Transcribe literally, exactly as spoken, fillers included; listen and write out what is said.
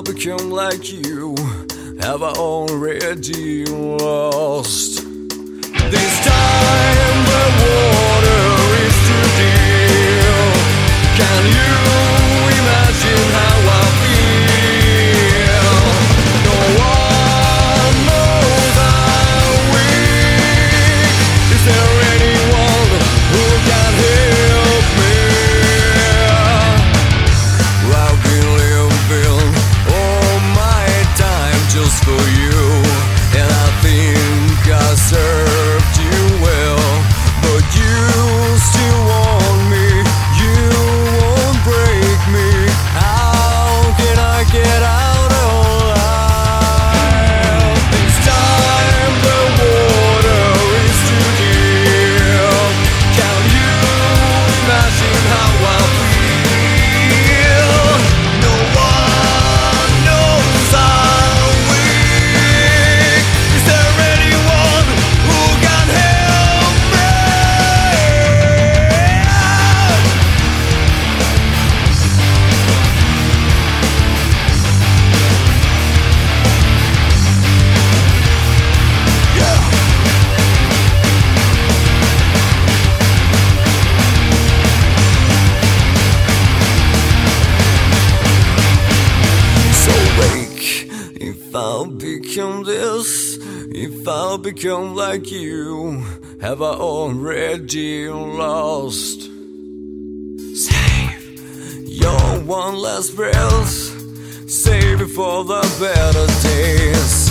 become like you, have I already lost? This time the water is too deep. Can you imagine how I feel? No one knows I'm weak. Is there anyone who can help me? I've been living all my time just for you, and I think I served you well, but you still want me, you won't break me. How can I get out alive? This time the water is too deep. Can you imagine how I feel? No one knows I'm weak. Is there anyone who can help me? Yeah. So wake, if I'll become this, if I'll become like you, have I already lost? Save your one last breath, save it for the better days.